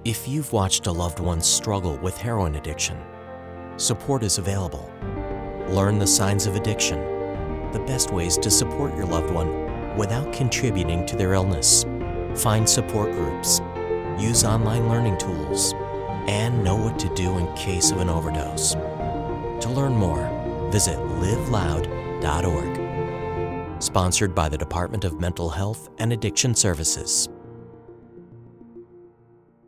If you've watched a loved one struggle with heroin addiction, support is available. Learn the signs of addiction, the best ways to support your loved one without contributing to their illness. Find support groups, use online learning tools, and know what to do in case of an overdose. To learn more, visit liveloud.org. Sponsored by the Department of Mental Health and Addiction Services.